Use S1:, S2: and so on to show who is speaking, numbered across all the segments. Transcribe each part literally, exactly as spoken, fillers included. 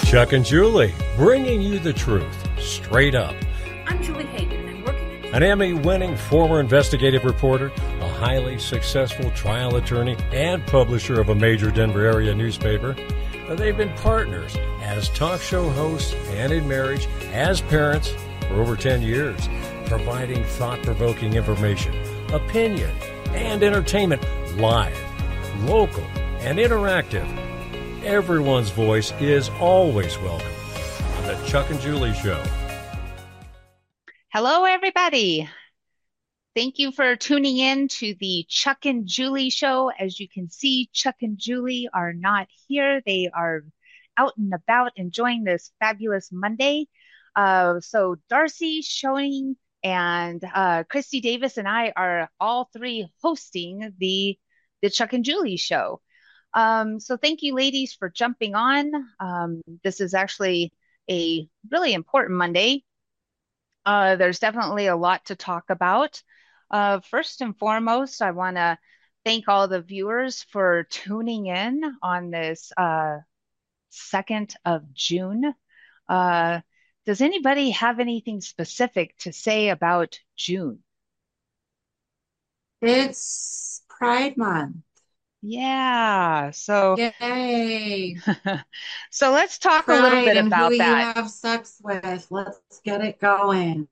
S1: Chuck and Julie, bringing you the truth, straight up.
S2: I'm Julie Hayden, and working at...
S1: An Emmy-winning former investigative reporter, a highly successful trial attorney, and publisher of a major Denver area newspaper. They've been partners as talk show hosts and in marriage, as parents, for over ten years, providing thought-provoking information, opinion, and entertainment live, local, and interactive. Everyone's voice is always welcome on the Chuck and Julie Show.
S3: Hello, everybody. Thank you for tuning in to the Chuck and Julie Show. As you can see, Chuck and Julie are not here. They are out and about enjoying this fabulous Monday. Uh, so Darcy, Showing, and uh, Christy Davis and I are all three hosting the, the Chuck and Julie Show. Um, so thank you, ladies, for jumping on. Um, this is actually a really important Monday. Uh, there's definitely a lot to talk about. Uh, first and foremost, I want to thank all the viewers for tuning in on this uh, second of June. Uh, does anybody have anything specific to say about June?
S4: It's Pride Month.
S3: Yeah, so
S4: Yay.
S3: so let's talk a
S4: Pride
S3: little bit
S4: and
S3: about
S4: who
S3: that.
S4: you have sex with. Let's get it going.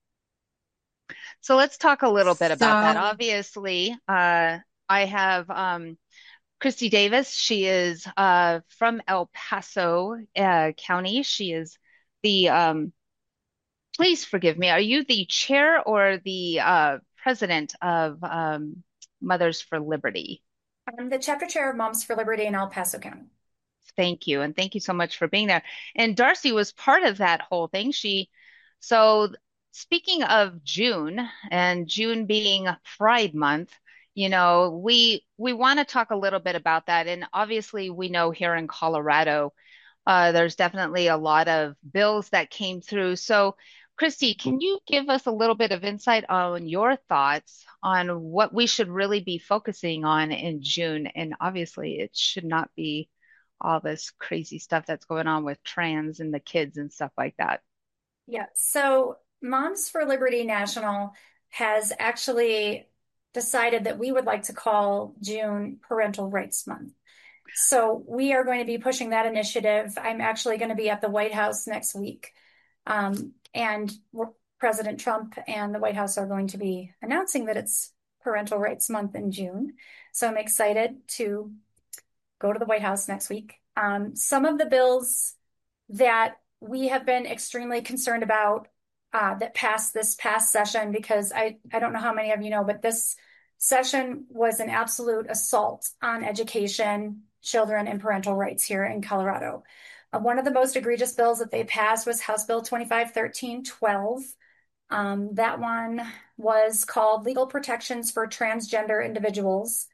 S3: So let's talk a little bit about that.
S4: So-
S3: Obviously, uh, I have um, Christy Davis. She is uh, from El Paso uh, County. She is the, um, please forgive me, are you the chair or the uh, president of um, Mothers for Liberty?
S2: I'm the chapter chair of Moms for Liberty in El Paso County.
S3: Thank you. And thank you so much for being there. And Darcy was part of that whole thing. She, so speaking of June and June being Pride Month, you know, we, we want to talk a little bit about that. And obviously we know here in Colorado, uh, there's definitely a lot of bills that came through. So Christy, can you give us a little bit of insight on your thoughts on what we should really be focusing on in June? And obviously it should not be all this crazy stuff that's going on with trans and the kids and stuff like that.
S2: Yeah, so Moms for Liberty National has actually decided that we would like to call June Parental Rights Month. So we are going to be pushing that initiative. I'm actually going to be at the White House next week. Um, and President Trump and the White House are going to be announcing that it's Parental Rights Month in June. So I'm excited to go to the White House next week. Um, some of the bills that we have been extremely concerned about uh, that passed this past session, because I, I don't know how many of you know, but this session was an absolute assault on education, children, and parental rights here in Colorado. Uh, one of the most egregious bills that they passed was House Bill twenty-five thirteen twelve. Um, that one was called Legal Protections for Transgender Individuals.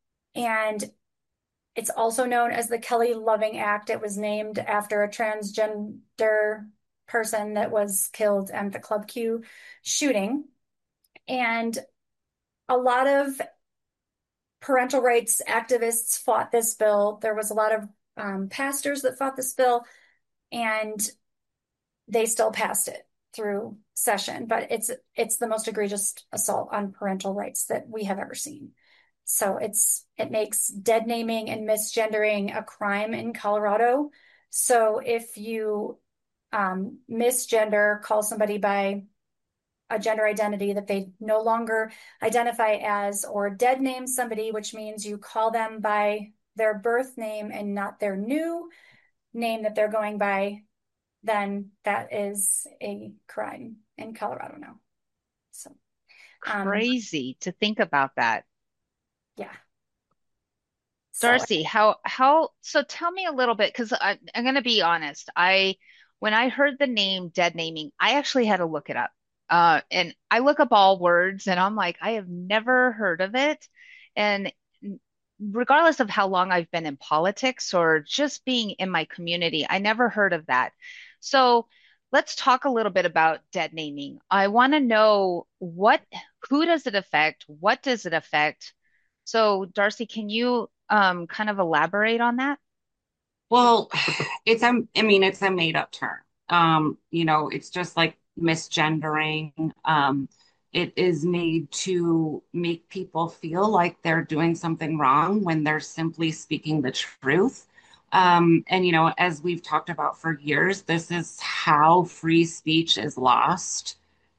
S2: And it's also known as the Kelly Loving Act. It was named after a transgender person that was killed at the Club Q shooting. And a lot of parental rights activists fought this bill. There was a lot of um, pastors that fought this bill, and they still passed it through session. But it's it's the most egregious assault on parental rights that we have ever seen. So it's it makes dead naming and misgendering a crime in Colorado. So if you um, misgender, call somebody by a gender identity that they no longer identify as, or dead name somebody, which means you call them by their birth name and not their new name that they're going by, then that is a crime in Colorado now. So um,
S3: crazy to think about that.
S2: Yeah.
S3: Darcy,
S2: so,
S3: how, how, so tell me a little bit, because I'm going to be honest. I, when I heard the name dead naming, I actually had to look it up. Uh, and I look up all words and I'm like, I have never heard of it. And regardless of how long I've been in politics or just being in my community, I never heard of that. So let's talk a little bit about dead naming. I want to know what, who does it affect? What does it affect? So Darcy, can you um, kind of elaborate on that?
S4: Well, it's a, I mean, it's a made up term. Um, you know, it's just like misgendering. Um, it is made to make people feel like they're doing something wrong when they're simply speaking the truth. Um, and you know, as we've talked about for years, this is how free speech is lost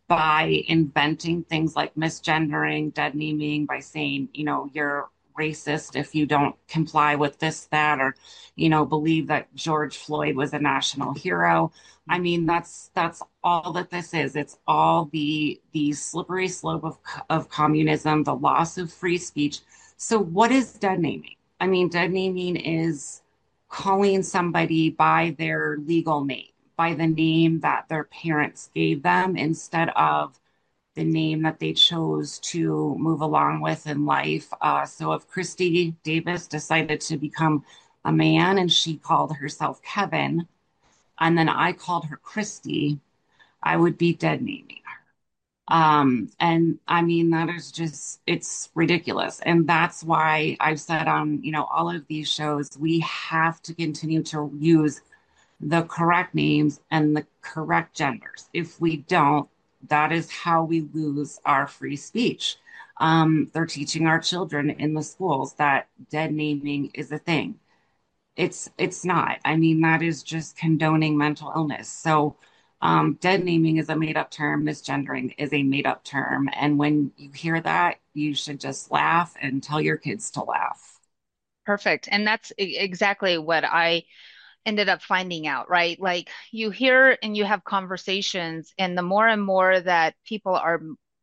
S4: by inventing things like misgendering, dead naming, by saying, you know, you're racist if you don't comply with this, that, or you know, believe that George Floyd was a national hero. I mean, that's that's all that this is. It's all the the slippery slope of of communism, the loss of free speech. So what is dead naming? I mean, dead naming is calling somebody by their legal name, by the name that their parents gave them instead of the name that they chose to move along with in life. Uh, so if Christy Davis decided to become a man and she called herself Kevin, and then I called her Christy, I would be dead naming her. Um, and I mean, that is just, it's ridiculous. And that's why I've said on, you know, all of these shows, we have to continue to use the correct names and the correct genders. If we don't, that is how we lose our free speech. Um, they're teaching our children in the schools that dead naming is a thing. It's it's not. I mean, that is just condoning mental illness. So, um, dead naming is a made up term. Misgendering is a made up term. And when you hear that, you should just laugh and tell your kids to laugh.
S3: Perfect. And that's e- exactly what I ended up finding out, right? Like you hear and you have conversations, and the more and more that people are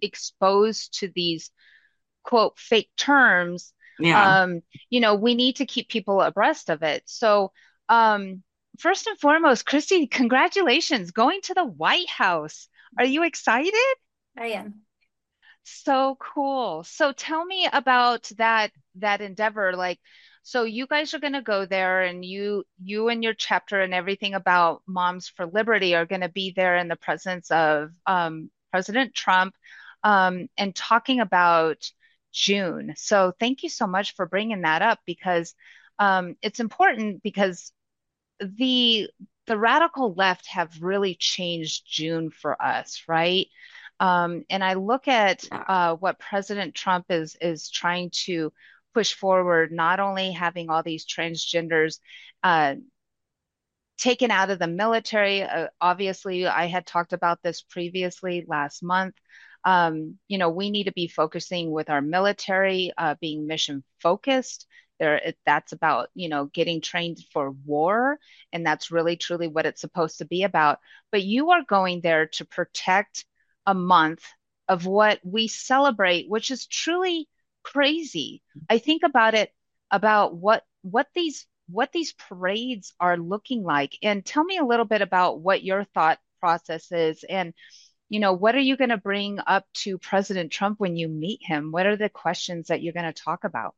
S3: exposed to these quote fake terms,
S4: Yeah.
S3: um, you know, we need to keep people abreast of it. So, um, first and foremost, Christy, congratulations going to the White House. Are you excited?
S2: I am.
S3: So cool. So tell me about that that endeavor. Like, so you guys are going to go there, and you you and your chapter and everything about Moms for Liberty are going to be there in the presence of um, President Trump, um, and talking about June. So thank you so much for bringing that up, because um, it's important, because the the radical left have really changed June for us, right? Um, and I look at
S4: Yeah.
S3: uh, what President Trump is is trying to push forward, not only having all these transgenders uh, taken out of the military. Uh, obviously, I had talked about this previously last month. Um, you know, we need to be focusing with our military, uh, being mission focused. There, it, that's about, you know, getting trained for war, and that's really truly what it's supposed to be about. But you are going there to protect a month of what we celebrate, which is truly crazy. I think about it, about what what these what these parades are looking like. And tell me a little bit about what your thought process is. And, you know, what are you going to bring up to President Trump when you meet him? What are the questions that you're going to talk about?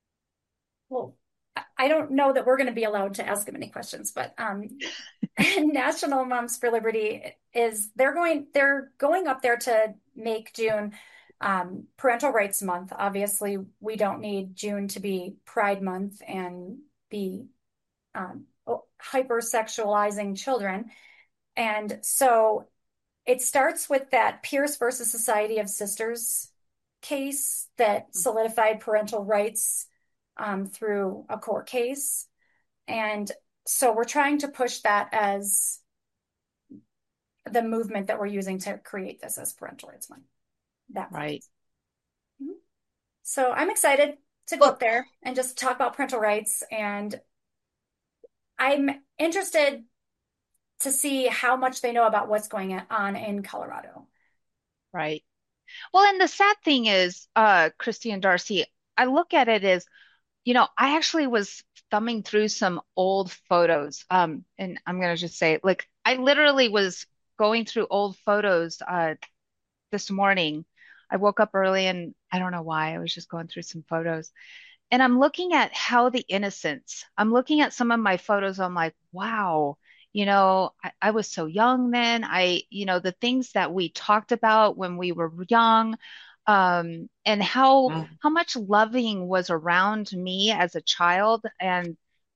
S2: Well, I I don't know that we're going to be allowed to ask him any questions, but um, National Moms for Liberty is they're going they're going up there to make June um, Parental Rights Month. Obviously, we don't need June to be Pride Month and be um, hypersexualizing children. And so it starts with that Pierce versus Society of Sisters case that solidified parental rights um, through a court case. And so we're trying to push that as the movement that we're using to create this as Parental Rights Month. That month.
S3: Right.
S2: Mhm. So I'm excited to go
S3: Well,
S2: up there and just talk about parental rights. And I'm interested to see how much they know about what's going on in Colorado.
S3: right. Well, and the sad thing is, uh, Christy and Darcy, I look at it as, you know, I actually was thumbing through some old photos. Um, and I'm going to just say, like, I literally was going through old photos, uh, this morning. I woke up early, and I don't know why. I was just going through some photos, and I'm looking at how the innocence, I'm looking at some of my photos. I'm like, wow, you know, I, I was so young then. I, you know, the things that we talked about when we were young, um, and how
S4: Mm.
S3: how much loving was around me as a child. And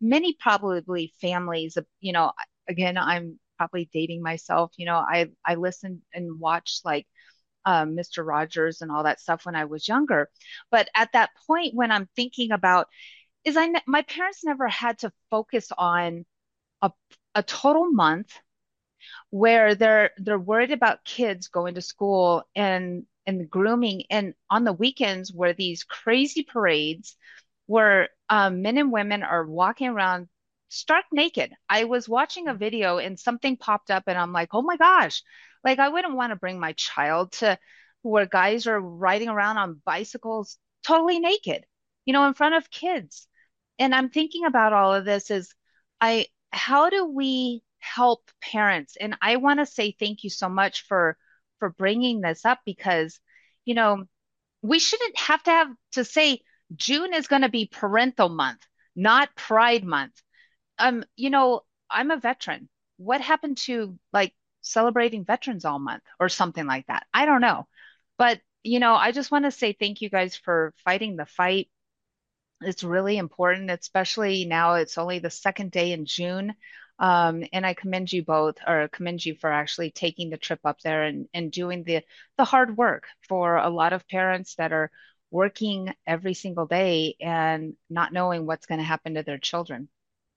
S3: many probably families, you know, again, I'm probably dating myself. You know, I I listened and watched like um, mister Rogers and all that stuff when I was younger. But at that point, when I'm thinking about, is I ne my parents never had to focus on a a total month where they're they're worried about kids going to school and and the grooming, and on the weekends where these crazy parades where um, men and women are walking around stark naked. I was watching a video and something popped up and I'm like, oh my gosh, like I wouldn't want to bring my child to where guys are riding around on bicycles totally naked, you know, in front of kids. And I'm thinking about all of this is I how do we help parents? And I want to say thank you so much for for bringing this up because, you know, we shouldn't have to have to say June is going to be parental month, not Pride month. Um, you know, I'm a veteran. What happened to like celebrating Veterans all month or something like that? I don't know. But, you know, I just want to say thank you guys for fighting the fight. It's really important, especially now it's only the second day in June. Um, and I commend you both, or commend you for actually taking the trip up there and, and doing the, the hard work for a lot of parents that are working every single day and not knowing what's going to happen to their children.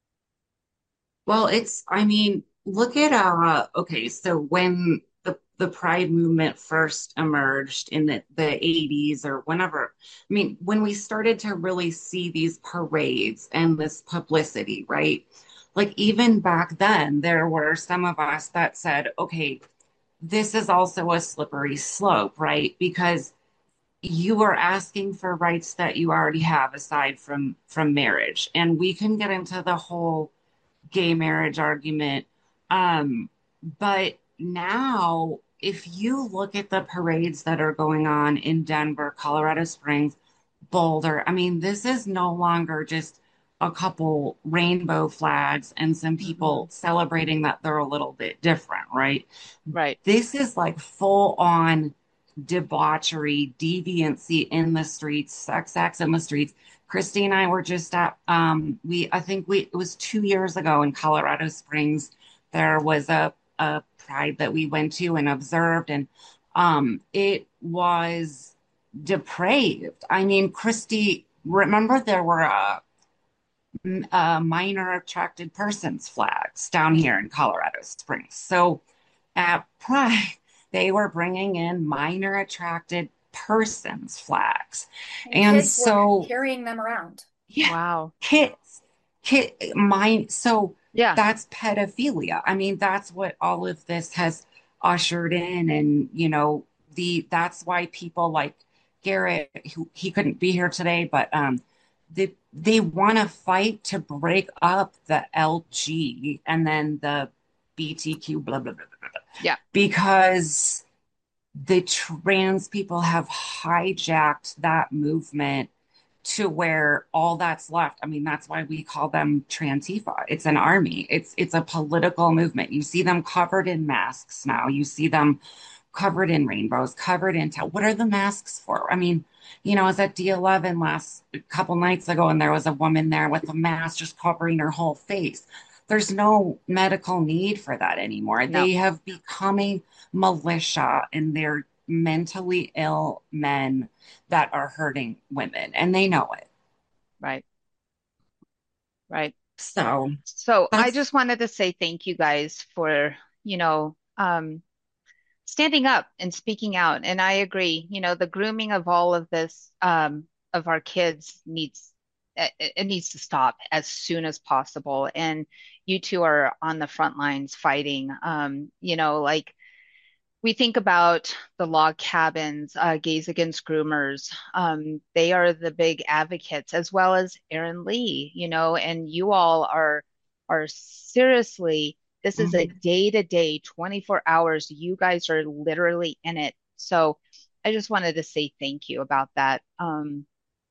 S4: Well, it's, I mean, look at uh okay, so when the the Pride movement first emerged in the, the eighties or whenever, I mean, when we started to really see these parades and this publicity, right? Like even back then, there were some of us that said, okay, this is also a slippery slope, right? Because you are asking for rights that you already have aside from from marriage. And we can get into the whole gay marriage argument. Um, but now, if you look at the parades that are going on in Denver, Colorado Springs, Boulder, I mean, this is no longer just a couple rainbow flags and some
S3: Hmm.
S4: people celebrating that they're a little bit different, right?
S3: Right.
S4: This is like full on debauchery, deviancy in the streets, sex acts in the streets. Christy and I were just at um we I think we it was two years ago in Colorado Springs. There was a a pride that we went to and observed, and um it was depraved. I mean, Christy, remember there were uh, m- uh minor attracted persons flags down here in Colorado Springs. So at Pride, they were bringing in minor attracted persons flags.
S2: And
S4: And
S2: kids were
S4: so,
S2: carrying them around.
S4: yeah,
S3: Wow.
S4: kids, kid, mine. So
S3: Yeah.
S4: that's pedophilia. I mean, that's what all of this has ushered in. And, you know, the, that's why people like Garrett, who he couldn't be here today, but, um, they, they want to fight to break up the L G and then the B T Q, blah, blah, blah, blah, blah,
S3: Yeah.
S4: because the trans people have hijacked that movement to where all that's left. I mean, that's why we call them Transifa. It's an army. It's it's a political movement. You see them covered in masks now. You see them covered in rainbows, covered in ta- what are the masks for? I mean, you know, I was at D eleven last a couple nights ago and there was a woman there with a mask just covering her whole face. There's no medical need for that anymore.
S3: No.
S4: They have become a militia and they're mentally ill men that are hurting women and they know it.
S3: Right. Right.
S4: So
S3: So I
S4: that's
S3: just wanted to say thank you guys for, you know, um, standing up and speaking out. And I agree, you know, the grooming of all of this, um, of our kids needs, it, it needs to stop as soon as possible. And you two are on the front lines fighting. Um, you know, like we think about the log cabins, uh, Gays Against Groomers. Um, they are the big advocates, as well as Aaron Lee, you know, and you all are are seriously, this is a
S4: mhm.
S3: day to day, twenty-four hours. You guys are literally in it. So I just wanted to say thank you about that. Um,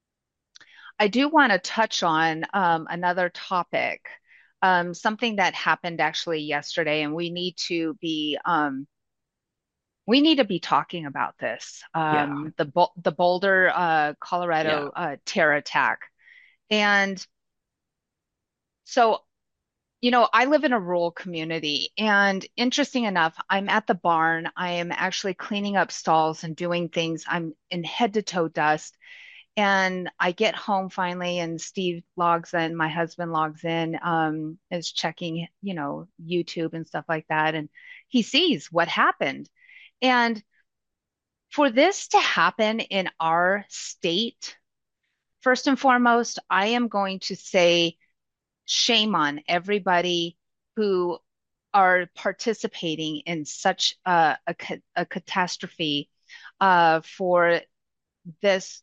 S3: I do want to touch on um, another topic, um, something that happened actually yesterday, and we need to be um, we need to be talking about this.
S4: Yeah,
S3: Um, the Bol- the Boulder, uh,
S4: yeah.
S3: Colorado uh, terror attack, and So, you know, I live in a rural community, and interesting enough, I'm at the barn. I am actually cleaning up stalls and doing things. I'm in head to toe dust. And I get home finally, and Steve logs in, my husband logs in, um, is checking, you know, YouTube and stuff like that. And he sees what happened. And for this to happen in our state, first and foremost, I am going to say shame on everybody who are participating in such a, a, ca- a catastrophe uh, for this.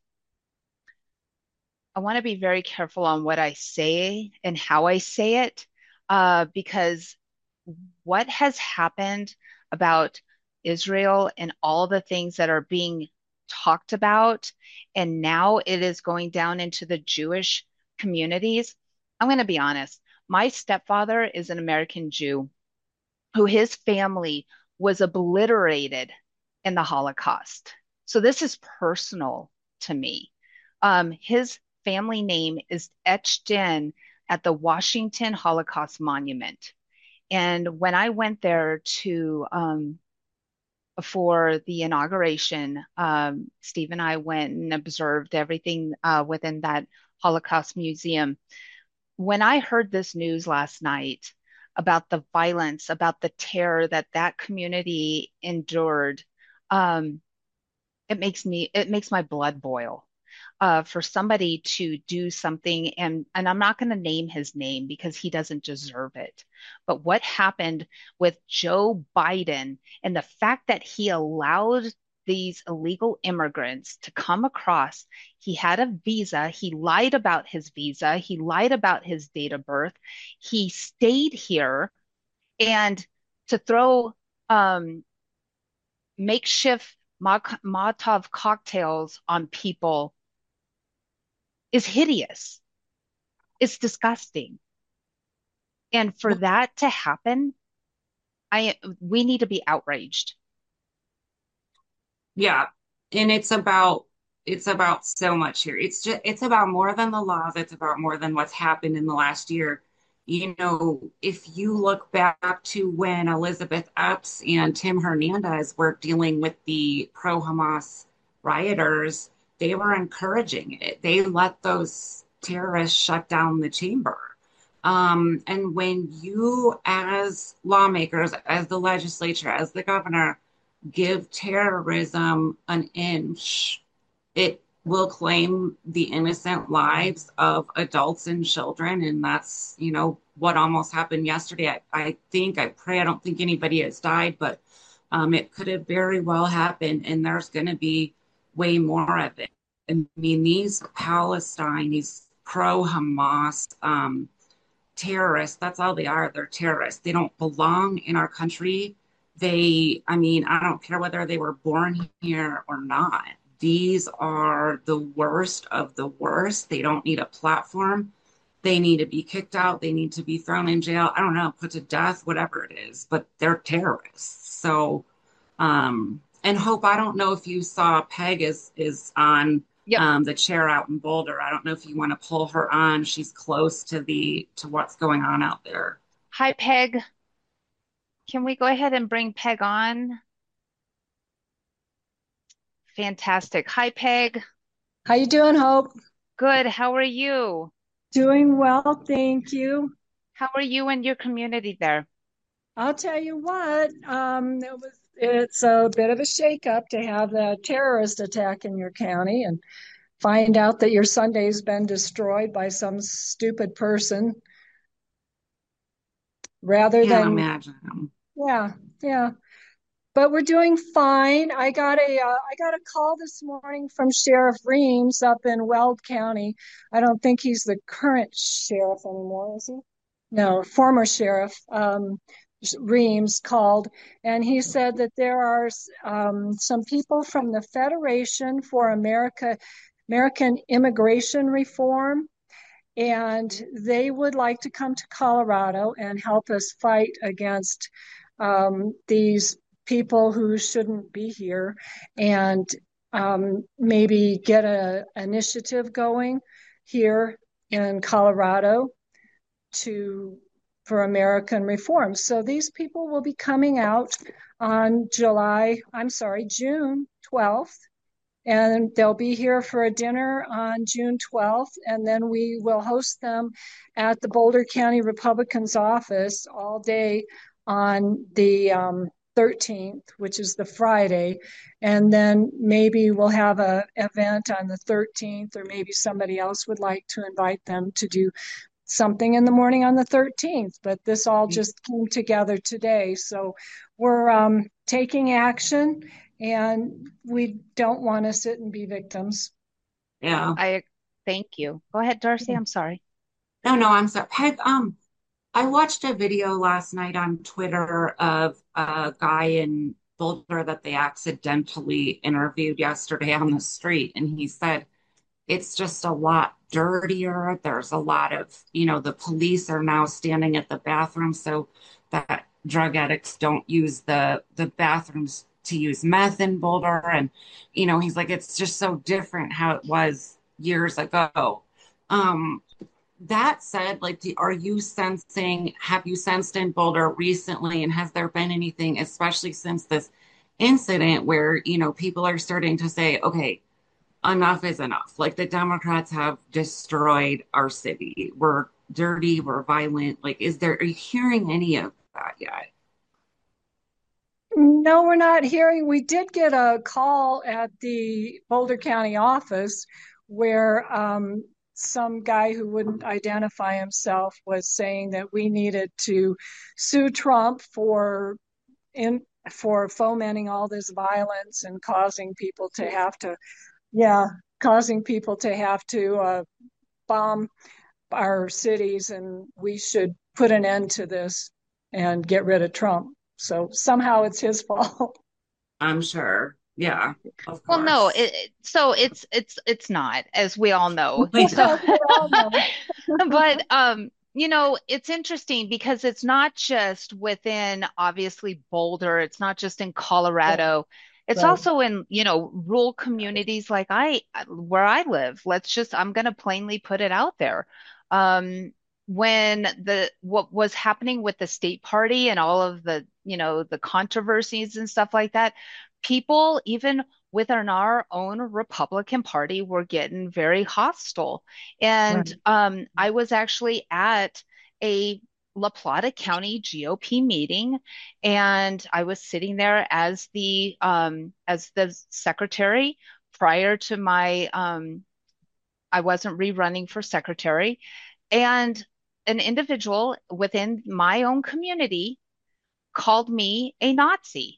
S3: I want to be very careful on what I say and how I say it, uh, because what has happened about Israel and all the things that are being talked about, and now it is going down into the Jewish communities. I'm going to be honest. My stepfather is an American Jew who his family was obliterated in the Holocaust. So this is personal to me. Um, his family name is etched in at the Washington Holocaust Monument. And when I went there to um, for the inauguration, um, Steve and I went and observed everything uh, within that Holocaust museum. When I heard this news last night about the violence, about the terror that that community endured, um, it makes me, it makes my blood boil. Uh, for somebody to do something, and and I'm not going to name his name because he doesn't deserve it. But what happened with Joe Biden and the fact that he allowed these illegal immigrants to come across, he had a visa, he lied about his visa, he lied about his date of birth, he stayed here, and to throw um, makeshift Molotov cocktails on people is hideous. It's disgusting. And for that to happen, I we need to be outraged.
S4: Yeah. And it's about it's about so much here. It's just it's about more than the laws. It's about more than what's happened in the last year. You know, if you look back to when Elizabeth Epps and Tim Hernandez were dealing with the pro-Hamas rioters, they were encouraging it. They let those terrorists shut down the chamber. Um, and when you, as lawmakers, as the legislature, as the governor, give terrorism an inch, it will claim the innocent lives of adults and children. And that's, you know, what almost happened yesterday. I, I think, I pray, I don't think anybody has died, but um, it could have very well happened. And there's going to be way more of it. I mean, these Palestine, these pro-Hamas um, terrorists, that's all they are. They're terrorists. They don't belong in our country. They, I mean, I don't care whether they were born here or not. These are the worst of the worst. They don't need a platform. They need to be kicked out. They need to be thrown in jail. I don't know, put to death, whatever it is, but they're terrorists. So, um, and Hope, I don't know if you saw Peg is is on
S3: Yep.
S4: um, the chair out in Boulder. I don't know if you want to pull her on. She's close to the to what's going on out there.
S3: Hi, Peg. Can we go ahead and bring Peg on? Fantastic. Hi, Peg.
S5: How you doing, Hope?
S3: Good. How are you?
S5: Doing well, thank you.
S3: How are you and your community there?
S5: I'll tell you what, um, it was it's a bit of a shakeup to have the terrorist attack in your county and find out that your Sunday's been destroyed by some stupid person rather
S4: Can't
S5: than,
S4: imagine.
S5: yeah, yeah. But we're doing fine. I got a uh, I got a call this morning from Sheriff Reams up in Weld County. I don't think he's the current sheriff anymore, is he? No, former sheriff um, Reams called, and he said that there are um, some people from the Federation for America, American Immigration Reform, and they would like to come to Colorado and help us fight against um, these people who shouldn't be here, and um, maybe get a initiative going here in Colorado to for American reform. So these people will be coming out on July, I'm sorry, June twelfth, and they'll be here for a dinner on June twelfth, and then we will host them at the Boulder County Republican's office all day on the um, thirteenth, which is the Friday, and then maybe we'll have a event on the thirteenth, or maybe somebody else would like to invite them to do something in the morning on the thirteenth. But this all just came together today, so we're um, taking action, and we don't want to sit and be victims.
S4: Yeah.
S3: I thank you. Go ahead, Darcy. I'm sorry.
S4: No, no, I'm sorry. Had, um, I watched a video last night on Twitter of a guy in Boulder that they accidentally interviewed yesterday on the street, and he said it's just a lot dirtier. There's a lot of, you know, the police are now standing at the bathroom so that drug addicts don't use the the bathrooms to use meth in Boulder. And, you know, he's like, it's just so different how it was years ago. Um, that said, like, do, are you sensing, have you sensed in Boulder recently, and has there been anything, especially since this incident, where, you know, people are starting to say, okay, enough is enough. Like, the Democrats have destroyed our city. We're dirty, we're violent. Like, is there, are you hearing any of that yet?
S5: No, we're not hearing. We did get a call at the Boulder County office where um, some guy who wouldn't identify himself was saying that we needed to sue Trump for in for fomenting all this violence and causing people to have to, yeah, causing people to have to uh, bomb our cities, and we should put an end to this and get rid of Trump. So somehow it's his fault.
S4: I'm sure. Yeah, of
S3: Well, no,
S4: course.
S3: it, it- so it's it's it's not, as we all know.
S4: I
S3: So,
S4: know.
S5: We all know.
S3: but um, you know, it's interesting because it's not just within obviously Boulder, it's not just in
S5: Yeah,
S3: Colorado. It's
S5: right.
S3: also in, you know, rural communities like I where I live. Let's just, I'm going to plainly put it out there. Um, when the what was happening with the state party and all of the, you know, the controversies and stuff like that, people, even within our own Republican Party, were getting very hostile.
S5: Right.
S3: And um, I was actually at a La Plata County G O P meeting, and I was sitting there as the um, as the secretary prior to my um, I wasn't rerunning for secretary, and an individual within my own community called me a Nazi.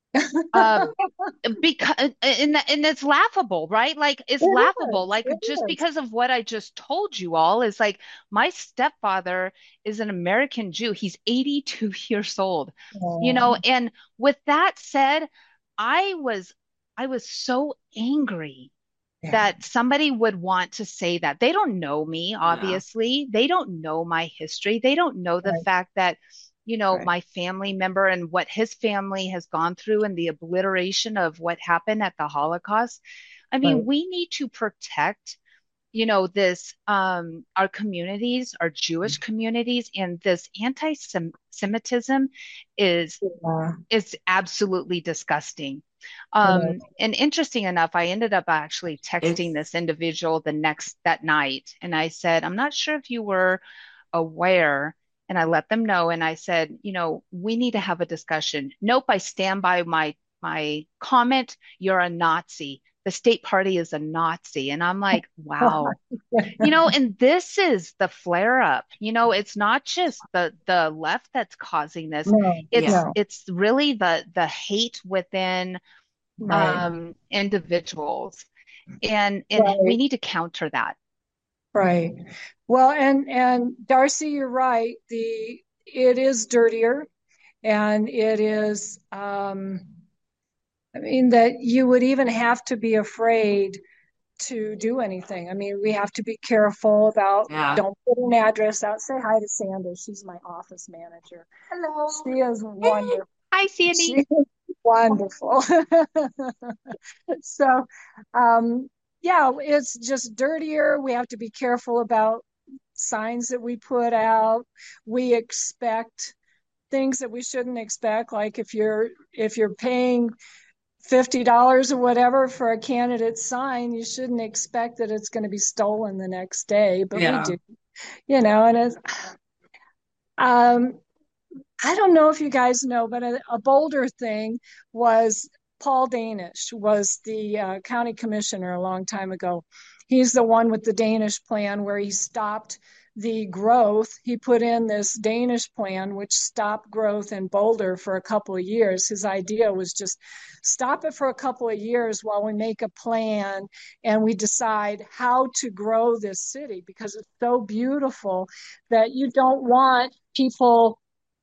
S3: Um, because and and it's laughable, right? Like it's
S5: It
S3: laughable.
S5: is.
S3: Like
S5: It
S3: just
S5: is.
S3: because of what I just told you all is like my stepfather is an American Jew. He's eighty-two years old. You know,
S5: Oh,
S3: and with that said, I was I was so angry
S5: yeah.
S3: that somebody would want to say that. They don't know me,
S4: Yeah.
S3: obviously. They don't know my history. They don't know the
S5: Right.
S3: fact that, you know,
S5: Right.
S3: my family member and what his family has gone through and the obliteration of what happened at the Holocaust. I mean,
S5: Right.
S3: we need to protect, you know, this, um, our communities, our Jewish communities, and this anti-Semitism is
S5: Yeah.
S3: is absolutely disgusting.
S5: It
S3: Um,
S5: is.
S3: and interesting enough, I ended up actually texting
S4: It's
S3: this individual the next that night, and I said, I'm not sure if you were aware. And I let them know, and I said, you know, we need to have a discussion. Nope, I stand by my my comment. You're a Nazi. The state party is a Nazi. And I'm like, wow. You know, and this is the flare up. You know, it's not just the the left that's causing this.
S5: No,
S3: It's
S4: yeah.
S5: no.
S3: it's really the the hate within
S5: Right.
S3: um individuals. And and we
S5: Right.
S3: need to counter that.
S5: Right. Well, and and Darcy, you're right. The it is dirtier, and it is um I mean that you would even have to be afraid to do anything. I mean, we have to be careful about
S4: Yeah.
S5: don't put an address out. Say hi to Sandra. She's my office manager.
S3: Hello.
S5: She is
S3: Hey,
S5: wonderful.
S3: hi,
S5: She
S3: Sandy.
S5: is wonderful. So, um, yeah, it's just dirtier. We have to be careful about signs that we put out. We expect things that we shouldn't expect, like if you're if you're paying fifty dollars or whatever for a candidate sign, you shouldn't expect that it's going to be stolen the next day, but we
S4: Yeah.
S5: do, you know. And it's, um, I don't know if you guys know, but a, a Boulder thing was Paul Danish was the uh, county commissioner a long time ago. He's the one with the Danish plan where he stopped the growth. He put in this Danish plan, which stopped growth in Boulder for a couple of years. His idea was just stop it for a couple of years while we make a plan and we decide how to grow this city, because it's so beautiful that you don't want people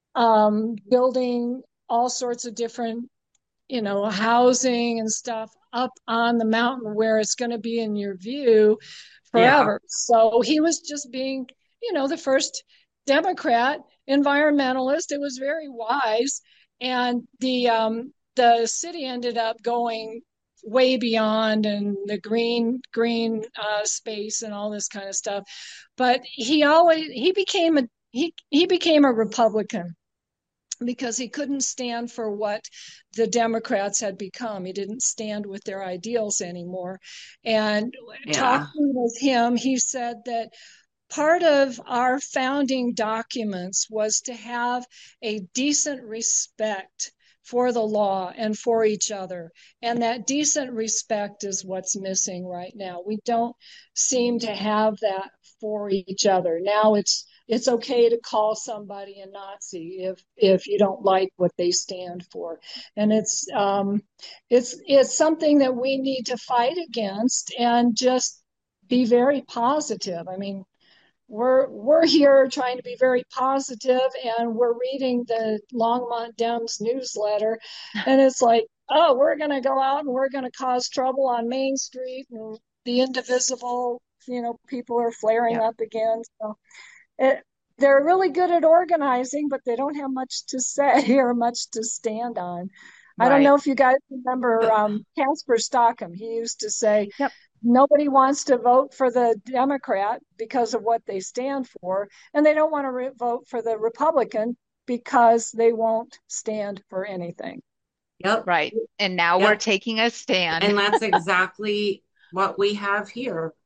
S5: um, building all sorts of different, you know, housing and stuff up on the mountain where it's going to be in your view
S4: Yeah.
S5: forever. So he was just being, you know, the first Democrat environmentalist. It was very wise. And the um, the city ended up going way beyond and the green green uh, space and all this kind of stuff. But he always he became a he he became a Republican because he couldn't stand for what the Democrats had become. He didn't stand with their ideals anymore. And
S4: Yeah.
S5: talking with him, he said that part of our founding documents was to have a decent respect for the law and for each other. And that decent respect is what's missing right now. We don't seem to have that for each other. Now it's it's okay to call somebody a Nazi if if you don't like what they stand for. And it's um it's it's something that we need to fight against and just be very positive. I mean, we're we're here trying to be very positive, and we're reading the Longmont Dems newsletter, and it's like, oh, we're going to go out and we're going to cause trouble on Main Street, and the indivisible, you know, people are flaring
S4: Yeah.
S5: up again. So it, they're really good at organizing, but they don't have much to say or much to stand on. I don't
S3: Right.
S5: know if you guys remember um, Casper Stockham. He used to say,
S3: Yep.
S5: nobody wants to vote for the Democrat because of what they stand for, and they don't want to re- vote for the Republican because they won't stand for anything.
S4: Yep.
S3: Right. And now we're
S4: Yep.
S3: taking a stand.
S4: And that's exactly what we have here.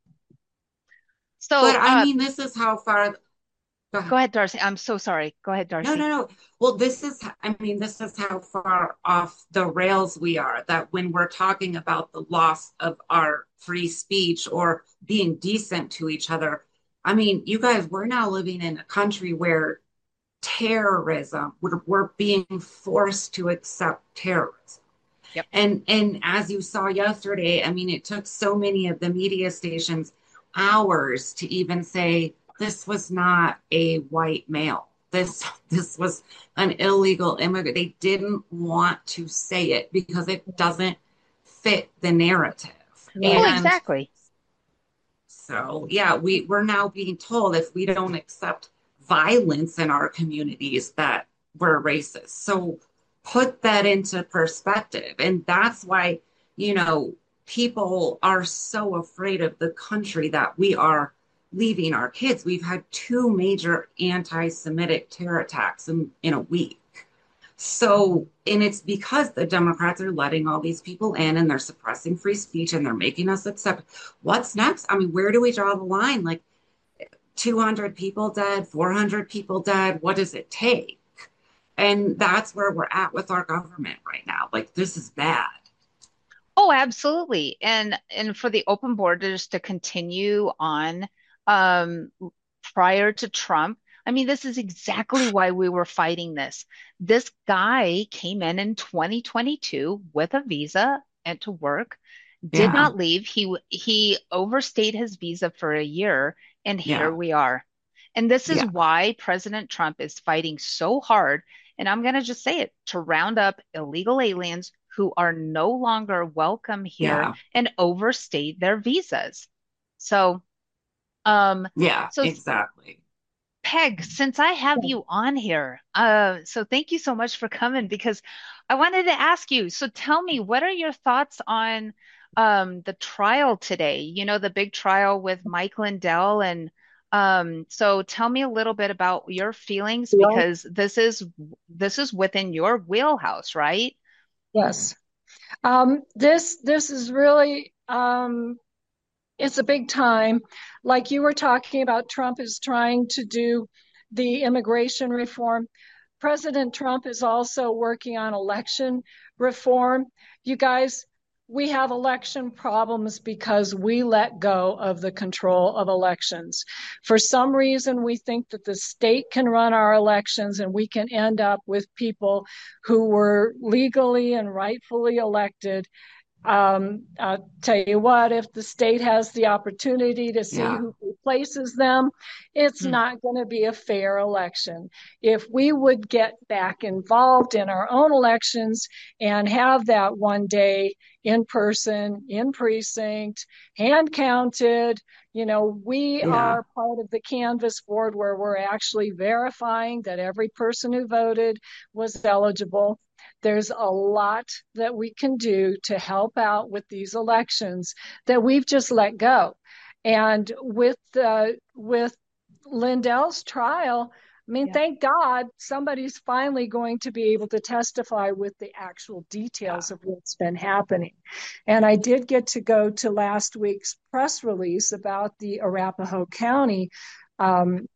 S3: So,
S4: But I
S3: uh,
S4: mean, this is how far. Go ahead.
S3: go ahead, Darcy. I'm so sorry. Go ahead,
S4: No,
S3: Darcy.
S4: no, no. Well, this is, I mean, this is how far off the rails we are, that when we're talking about the loss of our free speech or being decent to each other, I mean, you guys, we're now living in a country where terrorism, we're, we're being forced to accept terrorism.
S3: Yep.
S4: And and as you saw yesterday, I mean, it took so many of the media stations hours to even say this was not a white male. This this was an illegal immigrant. They didn't want to say it because it doesn't fit the narrative.
S5: Right.
S3: Oh,
S4: And
S3: exactly.
S4: so, yeah, we, we're now being told if we don't accept violence in our communities that we're racist. So put that into perspective. And that's why, you know, people are so afraid of the country that we are leaving our kids. We've had two major anti-Semitic terror attacks in, in a week. So, and it's because the Democrats are letting all these people in and they're suppressing free speech and they're making us accept what's next. I mean, where do we draw the line? Like two hundred people dead, four hundred people dead. What does it take? And that's where we're at with our government right now. Like, this is bad.
S3: Oh, absolutely. And and for the open borders to continue on um, prior to Trump, I mean, this is exactly why we were fighting this. This guy came in in twenty twenty-two with a visa and to work, did
S4: Yeah.
S3: not leave. He w- he overstayed his visa for a year, and here
S4: Yeah.
S3: we are. And this is
S4: Yeah.
S3: why President Trump is fighting so hard, and I'm going to just say it, to round up illegal aliens who are no longer welcome here
S4: Yeah.
S3: and overstayed their visas. So, um,
S4: Yeah.
S3: so
S4: Exactly.
S3: Peg, since I have you on here, uh, so thank you so much for coming because I wanted to ask you. So tell me, what are your thoughts on um, the trial today? You know, the big trial with Mike Lindell and Um, so tell me a little bit about your feelings
S5: Well,
S3: because this is this is within your wheelhouse, right?
S5: yes. Um, this this is really um, it's a big time. Like you were talking about, Trump is trying to do the immigration reform. President Trump is also working on election reform. You guys, we have election problems because we let go of the control of elections. For some reason, we think that the state can run our elections and we can end up with people who were legally and rightfully elected. um, I'll tell you what, if the state has the opportunity to see
S4: Yeah.
S5: who replaces them, it's
S3: Mm.
S5: not going to be a fair election. If we would get back involved in our own elections and have that one day in person, in precinct, hand counted, you know, we
S4: Yeah.
S5: are part of the canvas board where we're actually verifying that every person who voted was eligible. There's a lot that we can do to help out with these elections that we've just let go. And with uh, with Lindell's trial, I mean,
S3: Yeah.
S5: thank God somebody's finally going to be able to testify with the actual
S4: Yeah.
S5: details of what's been happening. And I did get to go to last week's press release about the Arapahoe County um,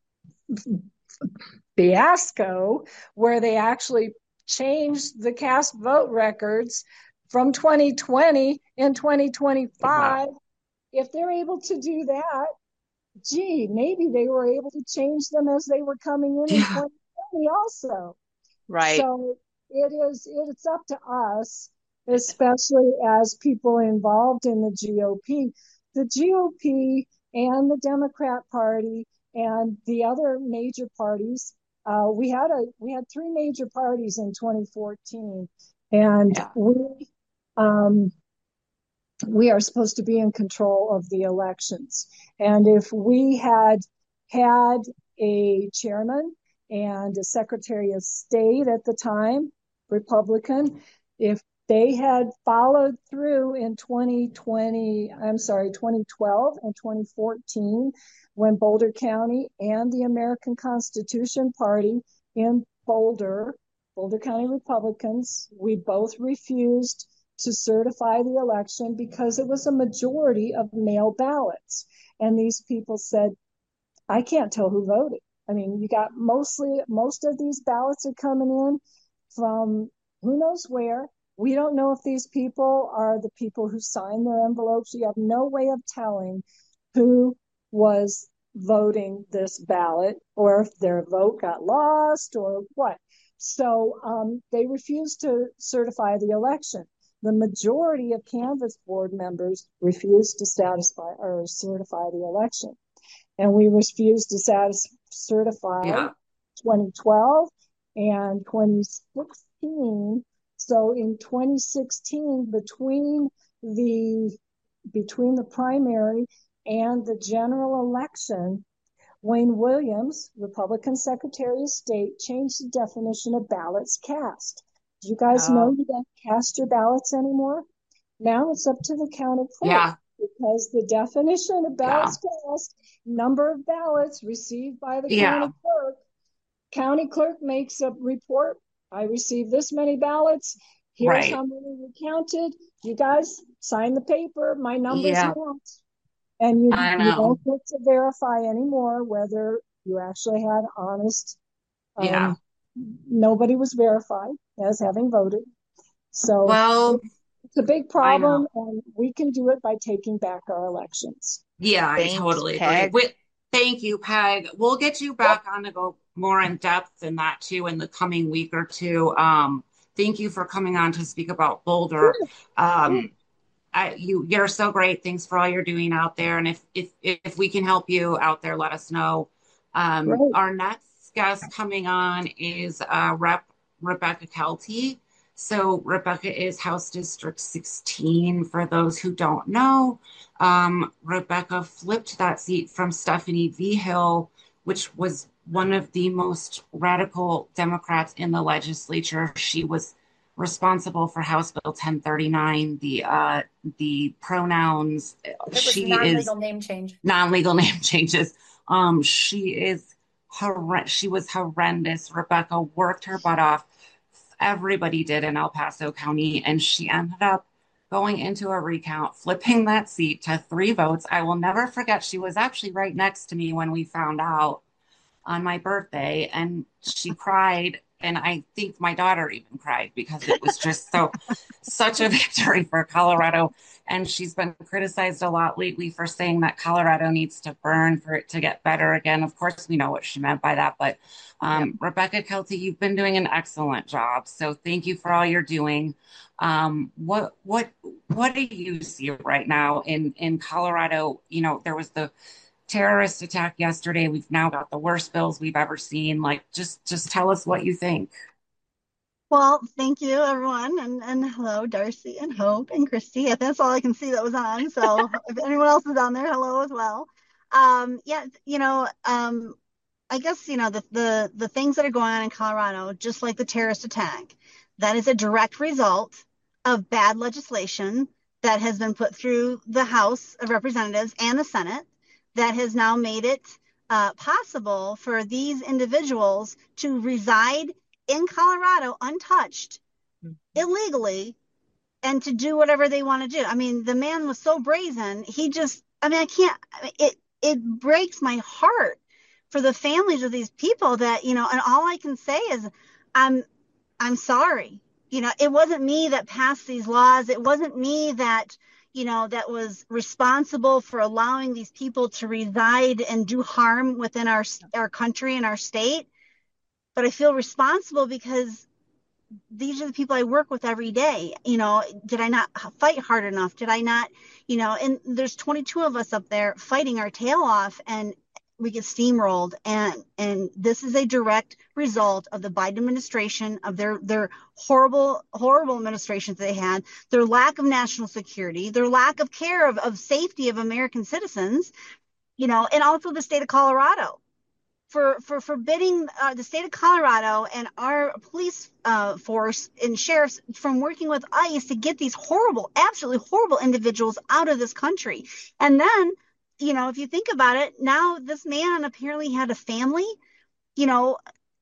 S5: fiasco, where they actually changed the cast vote records from twenty twenty and
S4: Yeah.
S5: twenty twenty-five. If they're able to do that, gee, maybe they were able to change them as they were coming in in
S4: Yeah.
S5: twenty twenty also.
S3: Right.
S5: So it is, it's up to us, especially as people involved in the G O P. The G O P and the Democrat Party and the other major parties. Uh, we had a we had three major parties in twenty fourteen, and
S4: Yeah.
S5: we um, we are supposed to be in control of the elections. And if we had had a chairman and a secretary of state at the time, Republican, if they had followed through in twenty twenty, I'm sorry, twenty twelve and twenty fourteen, when Boulder County and the American Constitution Party in Boulder, Boulder County Republicans, we both refused to certify the election because it was a majority of mail ballots. And these people said, I can't tell who voted. I mean, you got mostly, most of these ballots are coming in from who knows where. We don't know if these people are the people who signed their envelopes. You have no way of telling who was voting this ballot or if their vote got lost or what. So um, they refused to certify the election. The majority of Canvas board members refused to satisfy or certify the election. And we refused to satis- certify
S4: Yeah.
S5: twenty twelve and twenty sixteen. So in twenty sixteen, between the between the primary and the general election, Wayne Williams, Republican Secretary of State, changed the definition of ballots cast. Do you guys know
S3: Oh,
S5: you don't cast your ballots anymore? Now it's up to the county clerk
S4: Yeah.
S5: because the definition of
S4: Yeah.
S5: ballots cast, number of ballots received by the
S4: Yeah.
S5: county clerk, county clerk makes a report. I received this many ballots. Here's
S4: Right.
S5: how many were counted. You guys sign the paper. My number's
S4: Yeah.
S5: marked. And you,
S4: I
S5: you
S4: know.
S5: don't get to verify anymore whether you actually had honest,
S4: Yeah.
S5: um, nobody was verified as having voted. So
S4: Well,
S5: it's a big
S4: I know.
S5: problem, and we can do it by taking back our elections.
S4: Yeah, I
S3: thanks,
S4: totally agree.
S3: Peg.
S4: With, thank you, Peg. We'll get you back on to go more in depth in that too in the coming week or two. Um, thank you for coming on to speak about Boulder. Um, I, you you're so great. Thanks for all you're doing out there. And if if if we can help you out there, let us know. Um,
S5: Right.
S4: our next guest coming on is uh, Rep Rebecca Kelty. So Rebecca is House District sixteen. For those who don't know, um, Rebecca flipped that seat from Stephanie Vigil, which was one of the most radical Democrats in the legislature. She was responsible for House Bill ten thirty-nine, the uh, the pronouns.
S2: It was
S4: She is
S2: non-legal name change.
S4: non-legal name changes. Um, she is horrendous. She was horrendous. Rebecca worked her butt off. Everybody did in El Paso County, and she ended up going into a recount, flipping that seat to three votes. I will never forget. She was actually right next to me when we found out on my birthday, and she cried. And I think my daughter even cried because it was just so, such a victory for Colorado. And she's been criticized a lot lately for saying that Colorado needs to burn for it to get better again. Of course, we know what she meant by that. But um, yep. Rebecca Kelty, you've been doing an excellent job. So thank you for all you're doing. Um, what what what do you see right now in in Colorado? You know, there was the terrorist attack yesterday. We've now got the worst bills we've ever seen. Like, just just tell us what you think.
S6: Well, thank you, everyone. And, and hello, Darcy and Hope and Christy. That's all I can see that was on. So if anyone else is on there, hello as well. Um, yeah, you know, um, I guess, you know, the, the, the things that are going on in Colorado, just like the terrorist attack, that is a direct result of bad legislation that has been put through the House of Representatives and the Senate that has now made it uh, possible for these individuals to reside in Colorado untouched, mm-hmm. illegally, and to do whatever they want to do. I mean, the man was so brazen. He just, I mean, I can't, I mean, it, it breaks my heart for the families of these people that, you know, and all I can say is I'm, I'm sorry. You know, it wasn't me that passed these laws. It wasn't me that, you know, that was responsible for allowing these people to reside and do harm within our, our country and our state. But I feel responsible because these are the people I work with every day. You know, did I not fight hard enough? Did I not, you know, and there's twenty-two of us up there fighting our tail off, and we get steamrolled. And, and this is a direct result of the Biden administration, of their, their horrible, horrible administrations they had, their lack of national security, their lack of care of, of safety of American citizens, you know, and also the state of Colorado. For, for forbidding uh, the state of Colorado and our police uh, force and sheriffs from working with ICE to get these horrible, absolutely horrible individuals out of this country. And then, you know, if you think about it, now this man apparently had a family. You know,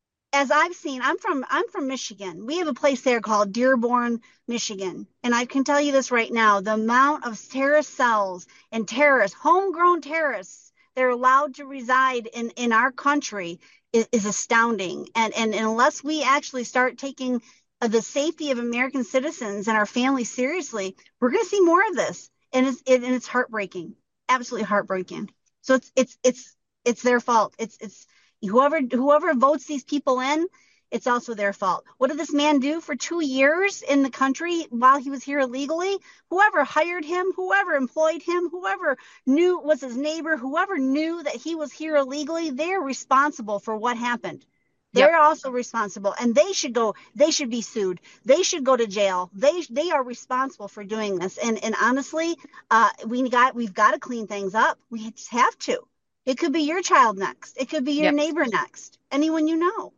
S6: as I've seen, I'm from I'm from Michigan. We have a place there called Dearborn, Michigan. And I can tell you this right now, the amount of terrorist cells and terrorists, homegrown terrorists, they're allowed to reside in, in our country is, is astounding. And, and, and unless we actually start taking uh, the safety of American citizens and our families seriously, we're going to see more of this. And it's, it, and it's heartbreaking, absolutely heartbreaking. So it's, it's, it's, it's their fault. It's, it's whoever, whoever votes these people in, it's also their fault. What did this man do for two years in the country while he was here illegally? Whoever hired him, whoever employed him, whoever knew was his neighbor, whoever knew that he was here illegally, they're responsible for what happened. They're yep. also responsible, and they should go, they should be sued. They should go to jail. They, they are responsible for doing this. And, and honestly, uh, we got, we've got to clean things up. We just have to. It could be your child next. It could be your yep. neighbor next. Anyone you know.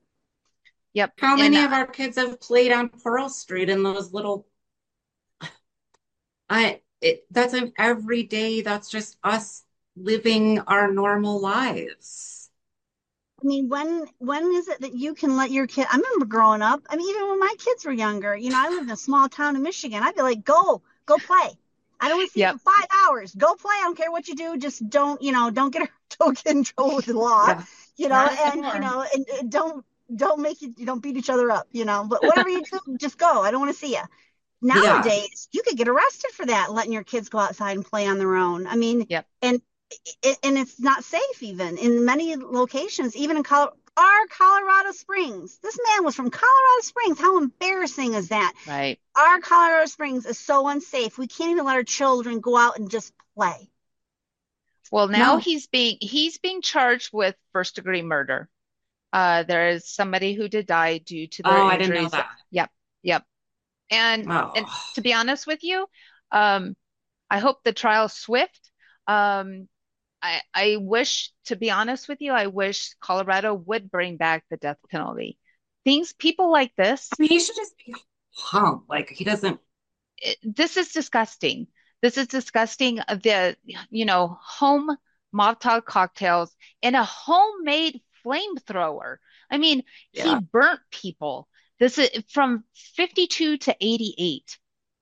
S3: Yep.
S4: How many
S3: and,
S4: of our kids have played on Pearl Street in those little, I, it, that's an every day. That's just us living our normal lives.
S6: I mean, when, when is it that you can let your kid, I remember growing up. I mean, even when my kids were younger, you know, I lived in a small town in Michigan. I'd be like, go, go play. I don't want to see yep. you for five hours. Go play. I don't care what you do. Just don't, you know, don't get, don't get in trouble with the law, yeah. you know, Not and, anymore. you know, and, and don't, Don't make you, you don't beat each other up, you know, but whatever you do, just go. I don't want to see you. Nowadays, yeah. you could get arrested for that, letting your kids go outside and play on their own. I mean, yep. and and it's not safe even in many locations, even in Col- our Colorado Springs. This man was from Colorado Springs. How embarrassing is that?
S3: Right.
S6: Our Colorado Springs is so unsafe. We can't even let our children go out and just play.
S3: Well, now
S6: No.
S3: he's being he's being charged with first degree murder. Uh, there is somebody who did die due to their
S4: oh,
S3: injuries.
S4: I didn't know that.
S3: Yep, yep. And,
S4: oh.
S3: and to be honest with you, um, I hope the trial's swift. Um, I, I wish, to be honest with you, I wish Colorado would bring back the death penalty. Things, people like this.
S4: I mean, he should just be hum. Like he doesn't.
S3: It- this is disgusting. This is disgusting. uh, The, you know, home Molotov cocktails and a homemade flamethrower. I mean, he
S4: Yeah.
S3: burnt people. This is from fifty-two to eighty-eight.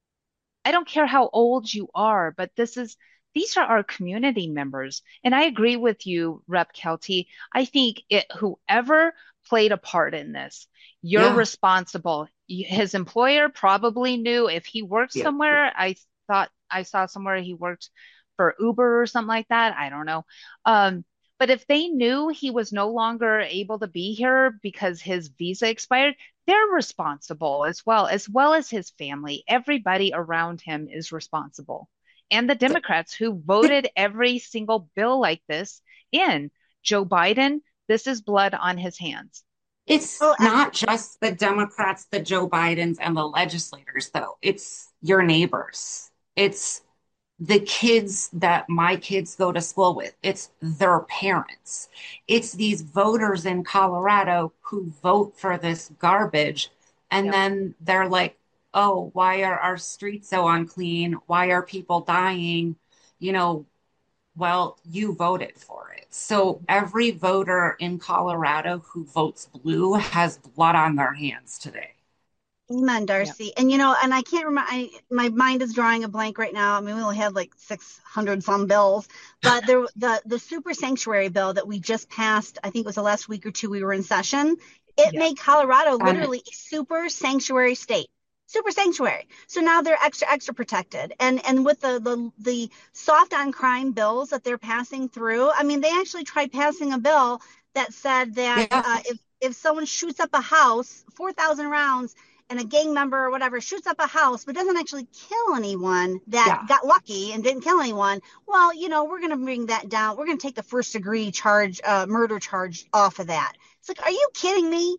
S3: I don't care how old you are, but this is these are our community members. And I agree with you, Rep Kelty. I think it whoever played a part in this, you're
S4: Yeah.
S3: responsible. Y- His employer probably knew if he worked
S4: Yeah.
S3: somewhere. I thought I saw somewhere he worked for Uber or something like that. I don't know. Um, but if they knew he was no longer able to be here because his visa expired, they're responsible as well, as well as his family. Everybody around him is responsible. And the Democrats who voted every single bill like this in. Joe Biden, this is blood on his hands.
S4: It's
S6: Oh,
S4: not just the Democrats, the Joe Bidens, and the legislators, though. It's your neighbors. It's the kids that my kids go to school with. It's their parents. It's these voters in Colorado who vote for this garbage. And
S3: Yep.
S4: then they're like, oh, why are our streets so unclean? Why are people dying? You know, well, you voted for it. So every voter in Colorado who votes blue has blood on their hands today.
S6: amen, Darcy. And you know, and I can't remember. I, my mind is drawing a blank right now. I mean, we only had like six hundred some bills, but there the the super sanctuary bill that we just passed. I think it was the last week or two we were in session. It
S3: Yeah.
S6: made Colorado
S4: Um,
S6: literally a super sanctuary state. Super sanctuary. So now they're extra extra protected. And and with the the the soft on crime bills that they're passing through, I mean, they actually tried passing a bill that said that
S4: yeah,
S6: uh, if if someone shoots up a house, four thousand rounds, and a gang member or whatever shoots up a house but doesn't actually kill anyone, that
S4: yeah,
S6: got lucky and didn't kill anyone, well, you know, we're going to bring that down. We're going to take the first degree charge, uh, murder charge off of that. It's like, are you kidding me?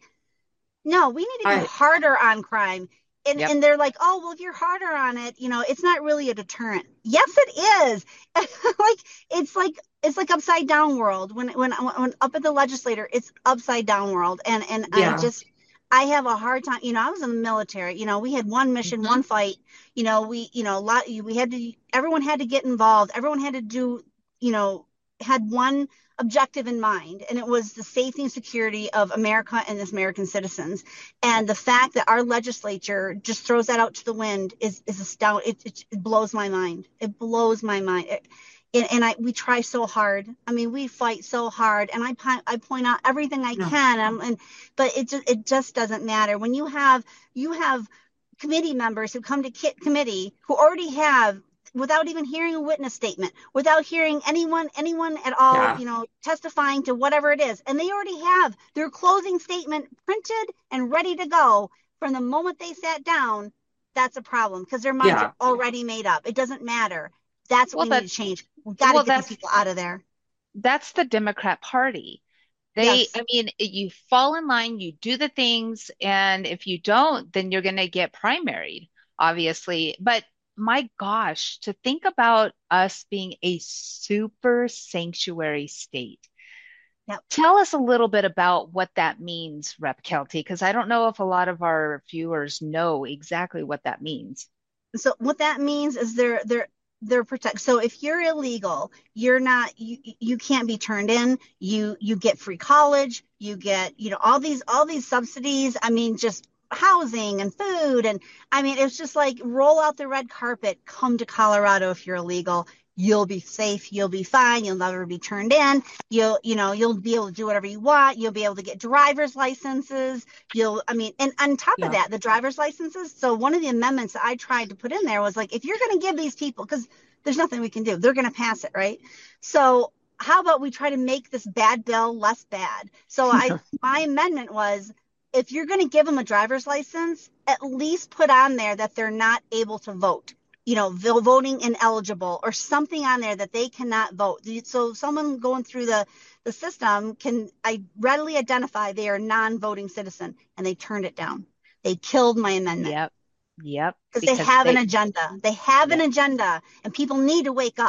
S6: No, we need to be
S4: I,
S6: harder on crime. And
S3: Yep.
S6: and they're like, oh, well, if you're harder on it, you know, it's not really a deterrent. Yes, it is. Like it's like it's like upside down world. When when when up at the legislator, it's upside down world. And and I
S4: yeah,
S6: just I have a hard time. You know, I was in the military. You know, we had one mission,
S3: hmm
S6: one fight. You know, we you know a lot. We had to. Everyone had to get involved. Everyone had to do. You know, had one objective in mind, and it was the safety and security of America and its American citizens. And the fact that our legislature just throws that out to the wind is is astounding. It, it, it blows my mind. It blows my mind. It, and, and I we try so hard. I mean, we fight so hard, and I I point out everything I
S4: no,
S6: can. And, and but it just it just doesn't matter when you have you have committee members who come to kit committee who already have, without even hearing a witness statement, without hearing anyone anyone at all,
S4: yeah,
S6: you know, testifying to whatever it is, and they already have their closing statement printed and ready to go from the moment they sat down. That's a problem because their minds
S4: yeah.
S6: are already made up. It doesn't matter. That's what
S3: Well,
S6: we need to
S3: that's
S6: change. We got to
S3: well,
S6: get these
S3: that's
S6: people out of there.
S3: that's the Democrat Party. They,
S6: Yes.
S3: I mean, you fall in line, you do the things, and if you don't, then you're going to get primaried, obviously. But my gosh, to think about us being a super sanctuary state.
S6: Yep.
S3: Tell us a little bit about what that means, Rep Kelty, because I don't know if a lot of our viewers know exactly what that means.
S6: So what that means is they're they're they're protect. So if you're illegal, you're not you you can't be turned in. You you get free college. You get, you know, all these all these subsidies. I mean, just housing and food. And I mean, it's just like roll out the red carpet. Come to Colorado if you're illegal. You'll be safe. You'll be fine. You'll never be turned in. You'll, you know, you'll be able to do whatever you want. You'll be able to get driver's licenses. You'll, I mean, and on top of
S4: Yeah.
S6: that, the driver's licenses. So one of the amendments that I tried to put in there was like, if you're going to give these people, because there's nothing we can do, they're going to pass it, right? So how about we try to make this bad bill less bad? So I, my amendment was, if you're going to give them a driver's license, at least put on there that they're not able to vote. You know, voting ineligible or something on there that they cannot vote. So someone going through the, the system can I readily identify they are a non-voting citizen, and they turned it down. They killed my amendment.
S3: Yep. Yep.
S6: Because they
S3: Because
S6: have an
S3: they,
S6: agenda. They have an
S3: yep.
S6: agenda, and people need to wake up.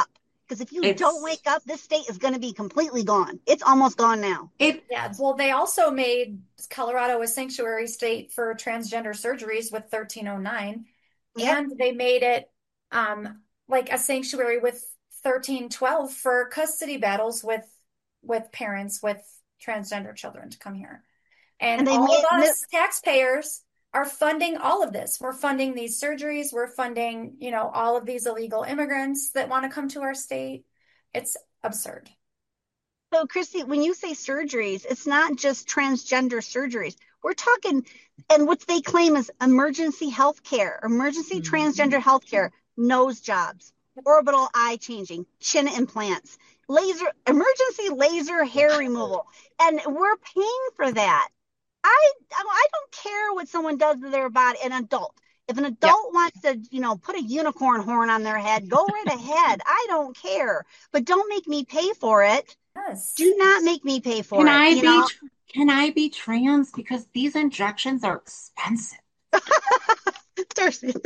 S6: Because if you
S4: It's
S6: don't wake up, this state is going to be completely gone. It's almost gone now.
S4: it
S2: Yeah, well, they also made Colorado a sanctuary state for transgender surgeries with thirteen oh nine,
S6: Yep.
S2: and they made it um, like a sanctuary with thirteen twelve for custody battles with with parents with transgender children to come here. And
S6: And they
S2: all of
S6: made
S2: us taxpayers are funding all of this. We're funding these surgeries. We're funding, you know, all of these illegal immigrants that want to come to our state. It's absurd.
S6: So, Christy, when you say surgeries, it's not just transgender surgeries. We're talking, and what they claim is emergency health care, emergency
S4: Mhm.
S6: transgender health care, nose jobs, orbital eye changing, chin implants, laser, emergency laser hair removal. And we're paying for that. I, I don't care what someone does to their body, an adult. If an adult wants to, you know, put a unicorn horn on their head, go right ahead. I don't care. But don't make me pay for it.
S2: Yes.
S6: Do not make me pay for
S4: can
S6: it.
S4: I
S6: you
S4: be
S6: know?
S4: tr- can I be trans because these injections are expensive.
S6: Darcy.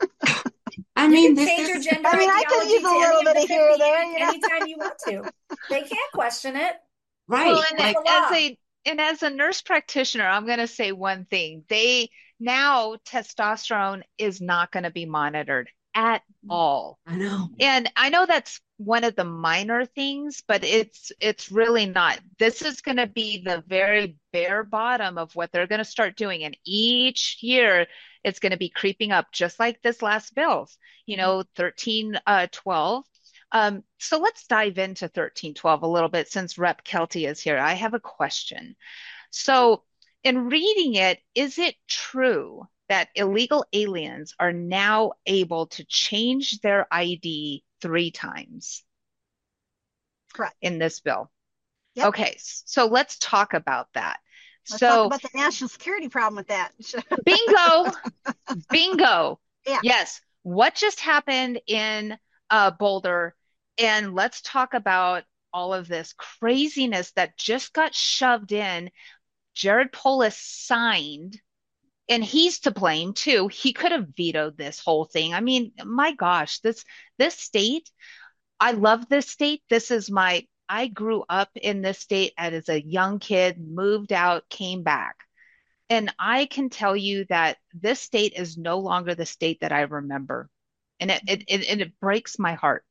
S4: I
S2: You
S4: mean,
S2: can
S4: this
S2: change your
S4: is
S2: gender
S6: I mean, I could
S2: ideology
S6: use a
S2: to any
S6: little
S2: of the
S6: bit of here or
S2: fifty
S6: there,
S2: any-
S6: you know?
S2: anytime you want to. They can't question it.
S4: right.
S3: Well, and
S4: Like,
S2: the
S3: as
S2: law.
S3: a and as a nurse practitioner, I'm going to say one thing. They now testosterone is not going to be monitored at all.
S4: I know.
S3: And I know that's one of the minor things, but it's it's really not. This is going to be the very bare bottom of what they're going to start doing. And each year it's going to be creeping up, just like this last bill, you know, thirteen uh, twelve. Um, so let's dive into thirteen twelve a little bit since Rep Kelty is here. I have a question. So in reading it, is it true that illegal aliens are now able to change their I D three times
S6: Correct.
S3: in this bill?
S6: Yep.
S3: Okay, so let's talk about that.
S6: Let's
S3: So
S6: talk about the national security problem with that.
S3: bingo, bingo.
S6: Yeah.
S3: Yes. What just happened in uh, Boulder? And let's talk about all of this craziness that just got shoved in. Jared Polis signed, and he's to blame too. He could have vetoed this whole thing. I mean, my gosh, this this state, I love this state. This is my, I grew up in this state as a young kid, moved out, came back. And I can tell you that this state is no longer the state that I remember. And it it it, and it breaks my heart.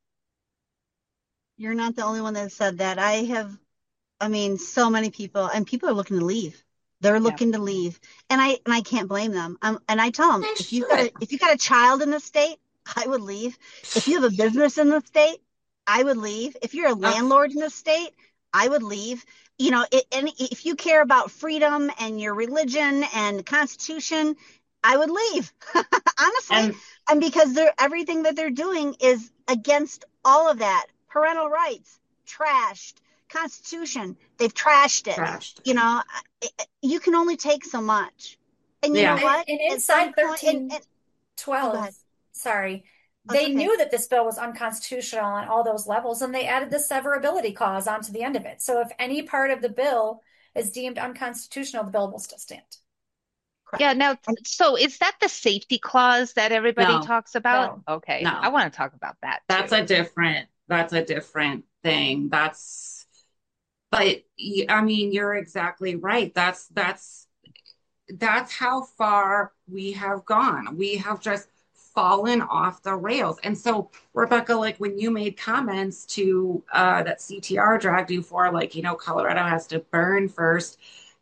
S6: You're not the only one that said that. I have, I mean, so many people, and people are looking to leave. They're looking to leave, and I and I can't blame them. Um, and I tell them,
S4: They
S6: if you got a,
S4: should.
S6: if you got a child in the state, I would leave. If you have a business in the state, I would leave. If you're a landlord in the state, I would leave. You know, it, and if you care about freedom and your religion and Constitution, I would leave. Honestly,
S4: And
S6: and because they're everything that they're doing is against all of that. Parental rights, trashed. Constitution, they've trashed it.
S4: trashed.
S6: You know, it- you can only take so much. And you
S4: Yeah.
S6: know what?
S2: And, and
S6: At some
S2: inside
S6: point-
S2: thirteen
S6: and- and-
S2: twelve,
S6: go ahead.
S2: sorry,
S6: Oh,
S2: they
S6: it's okay.
S2: knew that this bill was unconstitutional on all those levels, and they added the severability clause onto the end of it. So if any part of the bill is deemed unconstitutional, the bill will still stand.
S3: Yeah, now, so is that the safety clause that everybody
S4: No.
S3: talks about? Okay,
S4: No.
S3: I want to talk about that
S4: That's
S3: too.
S4: a different, that's a different thing. That's, but y- I mean, you're exactly right. That's, that's, that's how far we have gone. We have just fallen off the rails. And so, Rebecca, like when you made comments to uh, that C T R dragged you for, like, you know, Colorado has to burn first.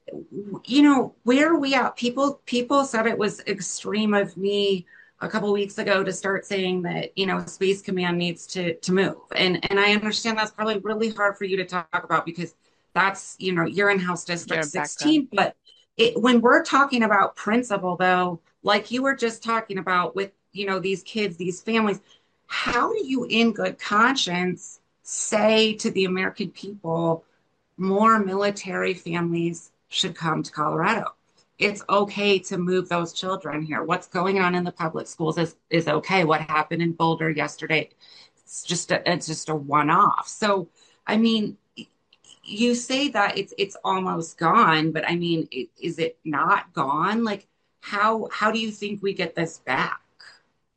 S4: You know, where are we at? People, people said it was extreme of me a couple weeks ago to start saying that, you know, Space Command needs to to move. And and I understand that's probably really hard for you to talk about because that's, you know, you're in House District
S3: Your
S4: sixteen. But it, when we're talking about principle, though, like you were just talking about with, you know, these kids, these families, how do you in good conscience say to the American people, more military families should come to Colorado? It's okay to move those children here. What's going on in the public schools is, is okay. What happened in Boulder yesterday, it's just a, it's just a one-off. So, I mean, you say that it's it's almost gone, but I mean, it, is it not gone? Like, how how do you think we get this back?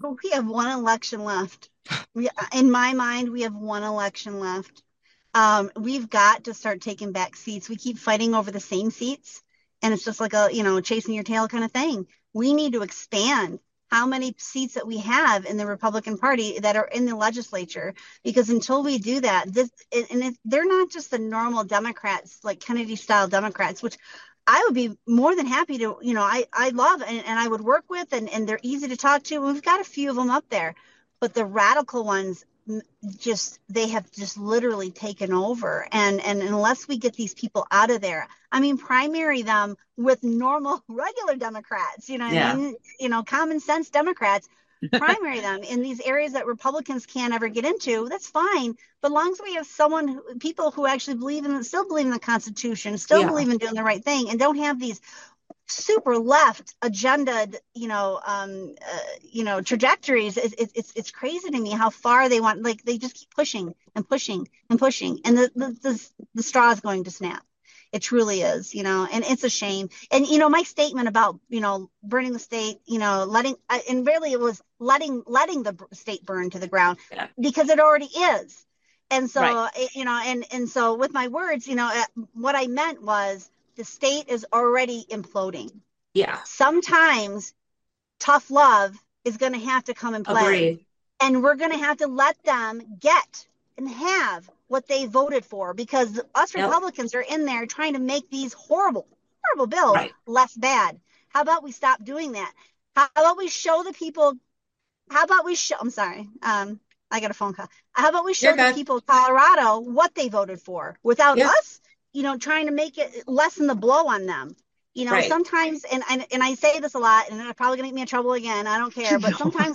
S6: We have one election left. We, in my mind, we have one election left. Um, we've got to start taking back seats. We keep fighting over the same seats, and it's just like a, you know, chasing your tail kind of thing. We need to expand how many seats that we have in the Republican Party that are in the legislature, because until we do that, this, and if they're not just the normal Democrats, like Kennedy style Democrats, which I would be more than happy to, you know, I, I love and, and I would work with, and, and they're easy to talk to. We've got a few of them up there, but the radical ones, just they have just literally taken over, and and unless we get these people out of there, I mean, primary them with normal regular Democrats, you know what
S4: Yeah.
S6: I mean, you know, common sense Democrats, primary them in these areas that Republicans can't ever get into. That's fine, but as long as we have someone who, people who actually believe in, still believe in the Constitution, still
S4: Yeah.
S6: believe in doing the right thing, and don't have these super left agenda, you know, um, uh, you know, trajectories. It, it, it's it's crazy to me how far they want. Like they just keep pushing and pushing and pushing, and the the the, the straw is going to snap. It truly is, you know, and it's a shame. And you know, my statement about, you know, burning the state, you know, letting, and really it was letting letting the state burn to the ground,
S4: Yeah.
S6: because it already is. And so,
S3: Right.
S6: you know, and and so with my words, you know, what I meant was, the state is already imploding.
S4: Yeah.
S6: Sometimes tough love is going to have to come and play.
S4: Agreed.
S6: And we're going to have to let them get and have what they voted for, because us
S4: Yep.
S6: Republicans are in there trying to make these horrible, horrible bills
S4: Right.
S6: less bad. How about we stop doing that? How about we show the people, how about we show, I'm sorry, um, I got a phone call. How about we show
S4: You're
S6: the
S4: good.
S6: people of Colorado what they voted for without
S4: Yeah.
S6: us, you know, trying to make it lessen the blow on them. You know,
S4: Right.
S6: sometimes, and, and and I say this a lot, and they're probably gonna get me in trouble again. I don't care, but
S3: No.
S6: sometimes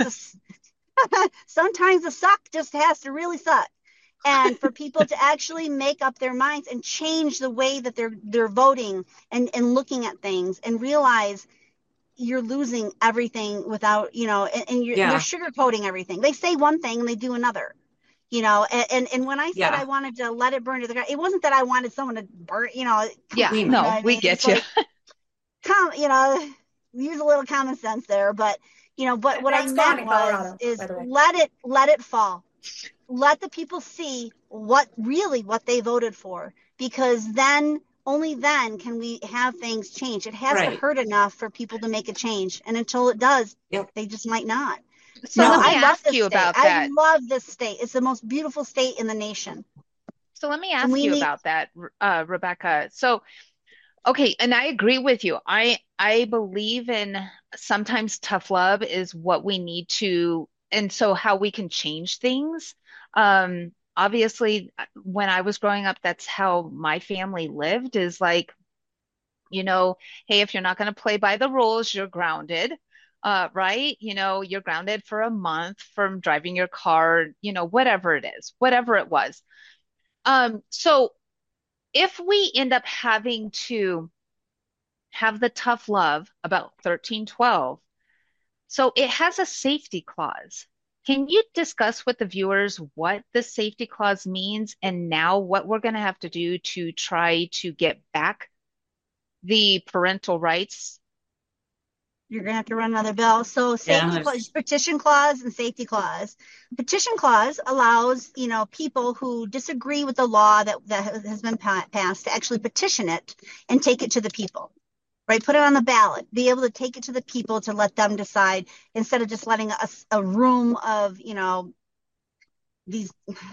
S6: the sometimes the suck just has to really suck, and for people to actually make up their minds and change the way that they're they're voting and and looking at things, and realize you're losing everything without, you know, and, and you're,
S4: Yeah.
S6: they're sugarcoating everything. They say one thing and they do another. You know, and, and, and when I said
S4: Yeah.
S6: I wanted to let it burn to the ground, it wasn't that I wanted someone to burn, you know.
S3: Yeah,
S4: You
S6: you
S3: no,
S6: know what I
S3: we
S6: mean?
S3: get
S6: It's
S3: you.
S6: like, come, you know, use a little common sense there. But, you know, but what I
S2: That's gone
S6: meant
S2: in
S6: was,
S2: Colorado,
S6: is
S2: by the way.
S6: let it, let it fall. Let the people see what really what they voted for, because then, only then can we have things change. It has to
S4: Right.
S6: hurt enough for people to make a change. And until it does,
S4: Yep.
S6: they just might not.
S3: So
S6: No,
S3: let me
S6: I love
S3: ask
S6: this
S3: you
S6: state.
S3: about
S6: I
S3: that.
S6: love this state. It's the most beautiful state in the nation.
S3: So let me
S6: And
S3: ask
S6: we
S3: you
S6: need,
S3: about that, uh, Rebecca. So, okay, and I agree with you. I I believe in sometimes tough love is what we need to, and so how we can change things. Um, obviously, when I was growing up, that's how my family lived, is like, you know, hey, if you're not going to play by the rules, you're grounded. Uh, right? You know, you're grounded for a month from driving your car, you know, whatever it is, whatever it was. Um, so if we end up having to have the tough love about thirteen twelve, so it has a safety clause. Can you discuss with the viewers what the safety clause means, and now what we're going to have to do to try to get back the parental rights?
S6: you're going to have to run another bill. So
S4: Yeah.
S6: safety
S4: there's-
S6: clause, petition clause and safety clause. Petition clause allows, you know, people who disagree with the law that, that has been pa- passed to actually petition it and take it to the people, right? Put it on the ballot, be able to take it to the people to let them decide, instead of just letting a, a room of, you know, these,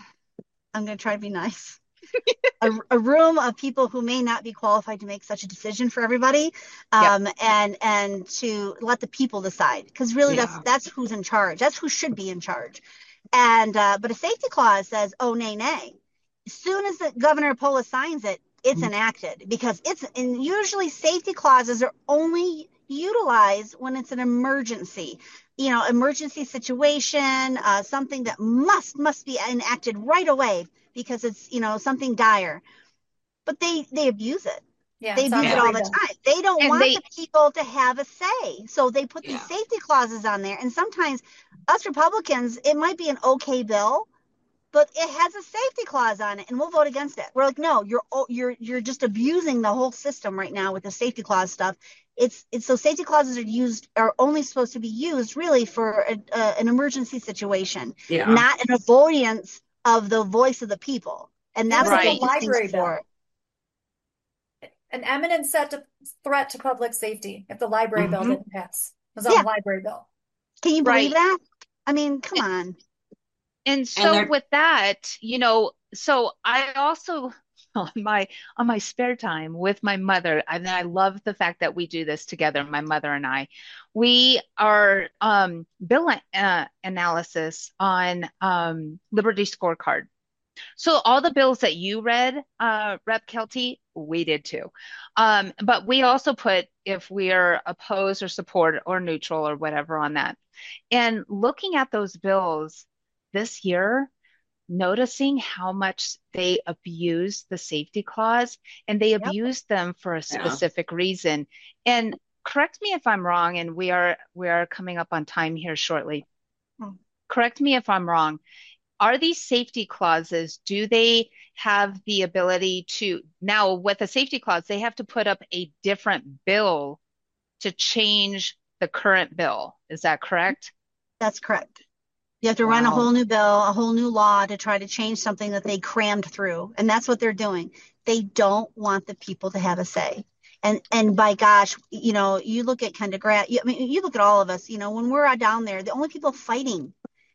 S6: I'm going to try to be nice. a, a room of people who may not be qualified to make such a decision for everybody, um, and and to let the people decide, because really
S4: Yeah.
S6: that's that's who's in charge. That's who should be in charge. And uh, but a safety clause says, oh, nay, nay. As soon as the Governor Polis signs it, it's
S4: Mhm.
S6: enacted, because it's, and usually safety clauses are only utilized when it's an emergency, you know, emergency situation, uh, something that must must be enacted right away because it's, you know, something dire. But they they abuse it.
S2: Yeah,
S6: They
S2: it's
S6: abuse
S2: on
S6: it all
S2: every
S6: the
S2: bill.
S6: time. They don't
S3: And
S6: want
S3: they-
S6: the people to have a say. So they put these
S4: Yeah.
S6: safety clauses on there. And sometimes us Republicans, it might be an okay bill, but it has a safety clause on it, and we'll vote against it. We're like, no, you're you're you're just abusing the whole system right now with the safety clause stuff. It's it's so safety clauses are used are only supposed to be used really for a, a, an emergency situation,
S4: Yeah.
S6: not an avoidance of the voice of the people. And
S2: It
S6: that's
S2: was
S6: what
S3: Right.
S2: the
S6: they're using
S2: library
S6: it for.
S2: bill, an imminent set to, threat to public safety if the library bill
S4: Mhm.
S2: didn't pass. It was on
S6: Yeah.
S2: the library bill.
S6: Can you believe
S3: Right.
S6: that? I mean, come
S3: And,
S6: on.
S3: and
S4: And
S3: so
S4: they're
S3: with that, you know, so I also on my on my spare time with my mother, and I love the fact that we do this together, my mother and I. We are um bill uh, analysis on um Liberty Scorecard. So all the bills that you read, uh, Rep Kelty, we did too. Um, but we also put if we are opposed or support or neutral or whatever on that. And looking at those bills this year, noticing how much they abused the safety clause and they
S6: Yep.
S3: abused them for a
S4: yeah.
S3: specific reason. And correct me if I'm wrong, and we are we are coming up on time here shortly.
S6: Hmm.
S3: Correct me if I'm wrong. Are these safety clauses, do they have the ability to now with a safety clause, they have to put up a different bill to change the current bill. Is that correct?
S6: That's correct. You have to run a
S3: Wow.
S6: whole new bill, a whole new law to try to change something that they crammed through. And that's what they're doing. They don't want the people to have a say. And and by gosh, you know, you look at Ken DeGrasse, you, I mean, you look at all of us, you know, when we're out down there, the only people fighting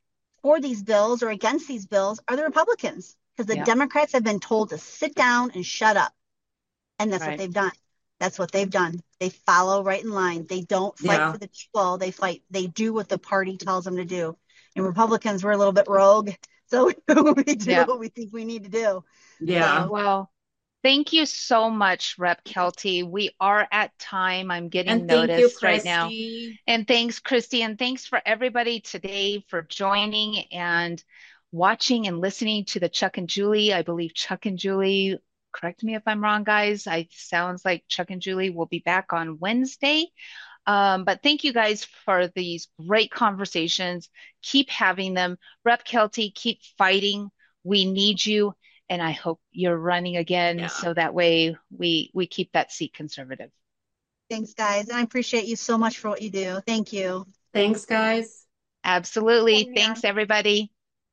S6: for these bills or against these bills are the Republicans because the
S3: Yeah.
S6: Democrats have been told to sit down and shut up. And that's what
S3: Right.
S6: they've done. That's what they've done. They follow right in line. They don't fight
S4: Yeah.
S6: for the people. They fight. They do what the party tells them to do. And Republicans were a little bit rogue, so we do
S3: Yeah.
S6: what we think we need to do.
S4: Yeah.
S6: So
S3: Well, thank you so much, Rep Kelty. We are at time. I'm getting
S4: And thank you,
S3: noticed right now.
S4: Christy.
S3: And thanks, Christy. And thanks for everybody today for joining and watching and listening to the Chuck and Julie. I believe Chuck and Julie, correct me if I'm wrong, guys. I sounds like Chuck and Julie will be back on Wednesday. Um, but thank you guys for these great conversations. Keep having them. Rep Kelty, keep fighting. We need you. And I hope you're running again
S4: Yeah.
S3: so that way we we keep that seat conservative.
S6: thanks, guys. And I appreciate you so much for what you do. Thank you.
S4: Thanks, guys.
S3: Absolutely.
S2: Yeah.
S3: Thanks, everybody.